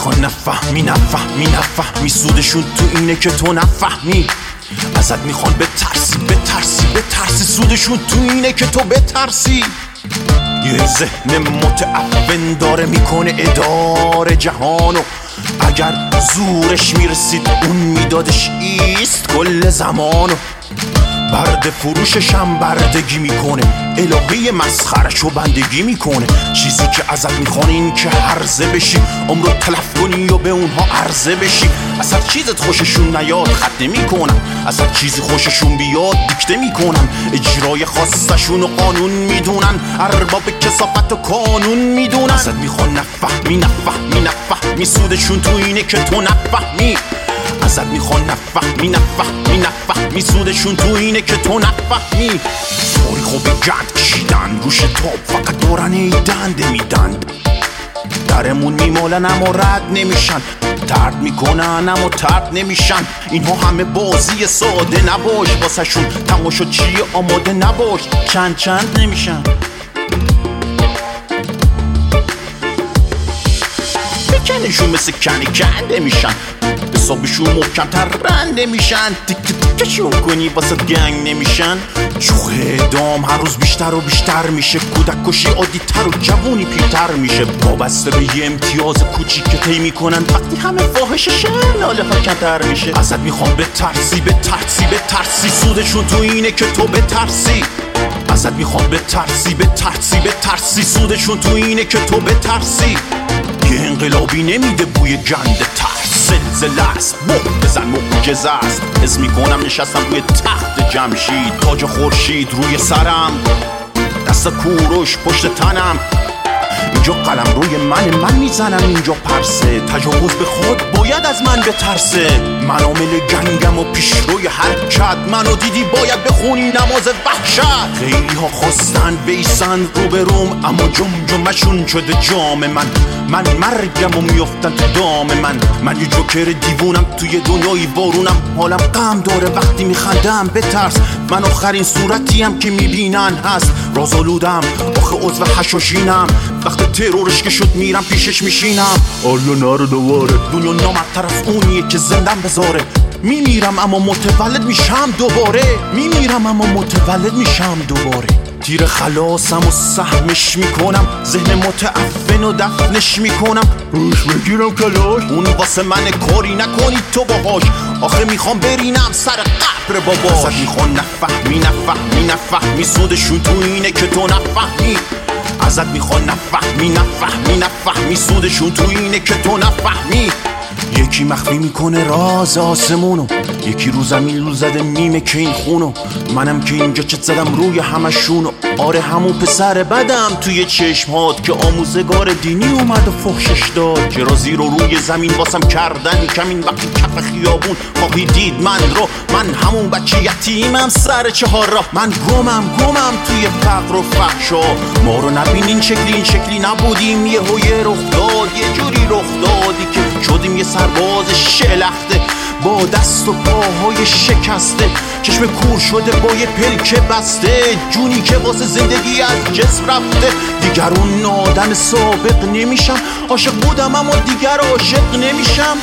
میخوان نفهمی سودشون تو اینه که تو نفهمی. ازت میخوان بترسی سودشون تو اینه که تو بترسی. یه ذهن متعفن داره میکنه اداره جهانو، اگر زورش میرسید اون میدادش ایست کل زمانو. برد فروشش هم بردگی میکنه، الهی مسخرشو بندگی میکنه. چیزی که ازت میخوان این که هرزه بشی، عمرو تلف کنی و به اونها عرضه بشی. اصلا چیزت خوششون نیاد خط نمیکنن، اصلا چیزی خوششون بیاد دیکته میکنن. اجرای خاصشون و قانون میدونن، ارباب کثافت و قانون میدونن. ازت میخوان نفهمی سودشون تو اینه که تو نفهمی. ازت میخوان نفهمی سودشون تو اینه که تو نفهمی. طوری خوب گند کشیدن روش تاب، فقط دورن ایدنده میدن. درمون میمالن اما رد نمیشن، ترد میکنن اما ترد نمیشن. اینها همه بازی ساده نباش، واسه شون تماشا چیه آماده نباش. چند نمیشن، بکنشون مثل کنده میشن، حسابشون محکمتر رنده میشن. تکشون کنی واسه گنگ نمیشن. شوخ اعدام هر روز بیشتر و بیشتر میشه، کودک کشی عادی تر و جوونی پیرتر میشه. وابسته به یه امتیاز کوچیک که طی میکنن، وقتی همه فاحش شن ناله ها کمتر میشه. ازت میخوان بترسی سودشون تو اینه که تو بترسی. ازت میخوان بترسی سودشون تو اینه که تو بترسی. یه انقلابی نمیده بوی گنده ترس، زلزله است بزن معجزه است. حس میکنم نشستم روی تخت جمشید، تاج خورشید روی سرم، دست کوروش پشت تنم. اینجا قلم روی من میزنم، اینجا پرسه. تجاوز به خود باید از من بترسه. من عامل گنگم و پیشروی حرکت، منو دیدی باید بخونی نماز وحشت. خیلی ها خواستن بیسن رو به روم، اما جمجمشون شده جام من مرگم و میافتن تو دام من یه جوکر دیوونم توی دنیای وارونم. حالم غم داره وقتی میخندم، بترس من آخرین صورتیم که میبینن هست. رازآلودم آخه عضو حشاشینم، وقت ترورش که شد میرم پیشش میشینم. آیا نره دواره دنیا نامرتر از اونیه که زندم بذاره. میمیرم اما متولد میشم دوباره. تیر خلاصم و سهمش میکنم، ذهن متعفن و دفنش میکنم. روش بگیرم کلاش، اون واسه من کاری نکنی تو باهاش. آخه میخوام برینم سر قبر باباش. ازت میخوان نفهمی سودشون تو اینه که تو نفهمی. ازت میخوان نفهمی سودشون تو اینه که تو نفهمی. یکی مخفی میکنه راز آسمونو، یکی رو زمین لو زده میمه که این خونو. منم که اینجا چت زدم روی همشونو. آره همون پسر بدم توی چشمات که آموزگار دینی اومد و فحشش داد. چرا زیر و روی زمین واسم کردن کمین، وقتی کف خیابون خواهی دید من رو. من همون بچه یتیمم سر چهار راه. من گمم توی فقر و فحشا. ما رو نبین این شکلی نبودیم. یه رخ داد یه جوری رخ دادی که شدیم یه سرباز شلخته با دست و پاهای شکسته. چشم کور شده با یه پلکه بسته، جونی که واسه زندگی از جسم رفته. دیگر اون آدم سابق نمیشم، عاشق بودم اما دیگر عاشق نمیشم.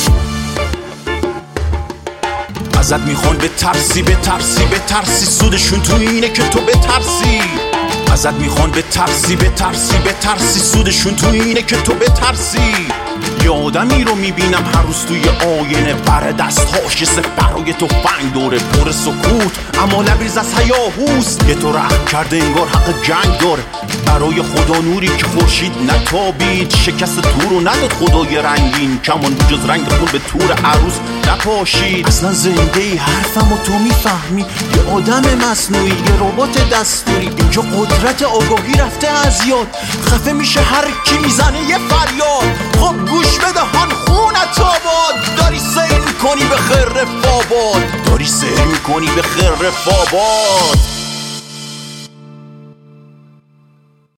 ازت میخوان بترسی سودشون تو اینه که تو بترسی. ازت میخوان بترسی سودشون تو اینه که تو بترسی. یه آدمی رو میبینم هر روز توی آینه، بر دستهاش یه برای تفنگ دوره، پر سکوت اما لبریز از هیاهوست. یه تو رحم کرده انگار حق جنگ داره، برای خدا نوری که خورشید نتابید. شکست تور رو نداد خدای رنگین، کمان جز رنگ خون به تور عروس نپاشید. اصلا زنده ای حرفم و تو میفهمی، یه آدم مصنوعی یه ربات دستوری. اینجا قدرت آگاهی رفته از یاد، خفه میشه هر کی میزنه یه فریاد. خب گوش بده هان خونت آباد، داری سیر میکنی به خرف آباد.